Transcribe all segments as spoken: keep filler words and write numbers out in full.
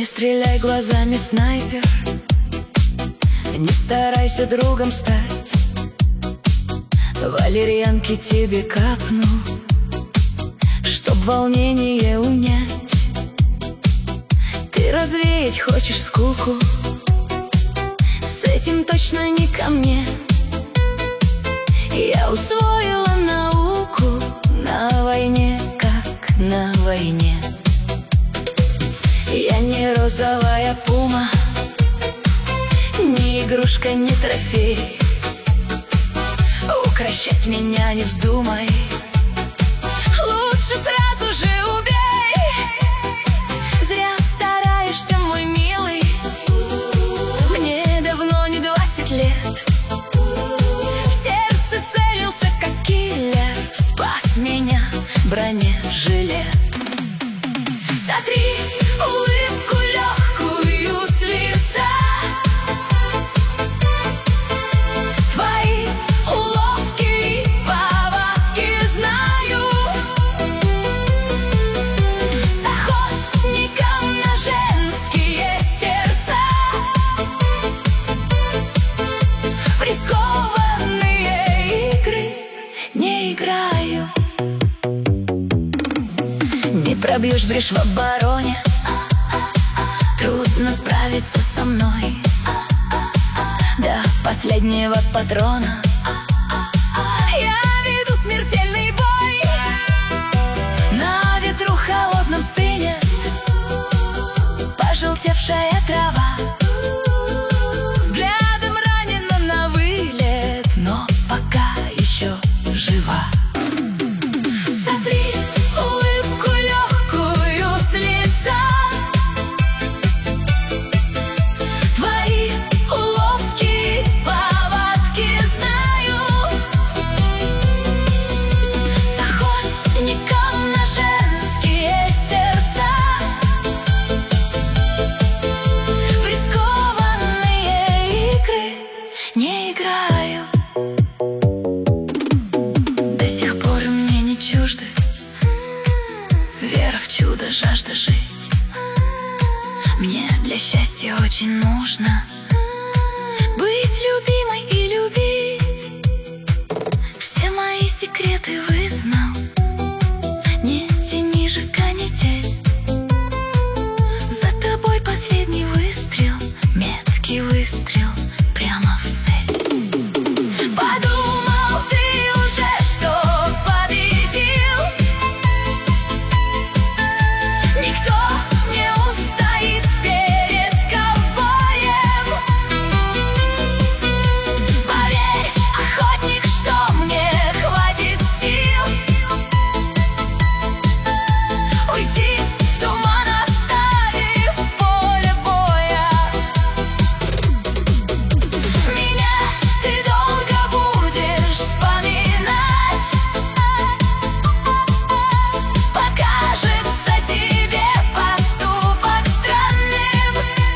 Не стреляй глазами, снайпер, не старайся другом стать. Валерьянки тебе капну, чтоб волнение унять. Ты развеять хочешь скуку, с этим точно не ко мне. Я усвоила науку на войне, как на войне. Я не розовая пума, ни игрушка, ни трофей. Укращать меня не вздумай, лучше сразу же убей. Зря стараешься, мой милый, мне давно не двадцать лет. В сердце целился, как киллер, спас меня бронежилет. Сотри улыбку легкую с лица, твои уловки и повадки знаю. С охотником на женские сердца в рискованные игры не играю. Не пробьешь брешь в обороне, трудно справиться со мной. До последнего патрона я веду смертельный бой. На ветру холодном стынет пожелтевшая трава. Взглядом ранена на вылет, но пока еще жива. Сотри улыбку легкую с лица, твои уловки и повадки знаю. С охотником на женские сердца в рискованные игры не играю. До сих пор мне не чужды вера в чудо, жажда жить. Мне для счастья очень нужно быть любимой и любить. Все мои секреты вызнал, не тяни же канитель. За тобой последний выстрел, меткий выстрел прямо в цель. Подумал ты уже, что победил? Никто не устоит перед ковбоем. Поверь, охотник, что мне хватит сил уйти в туман, оставив поле боя. Меня ты долго будешь вспоминать, покажется тебе поступок странным.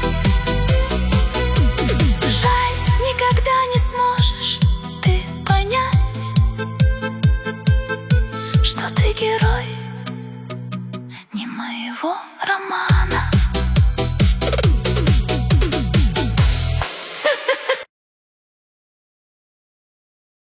Жаль, никогда не сможешь ты понять, что ты герой.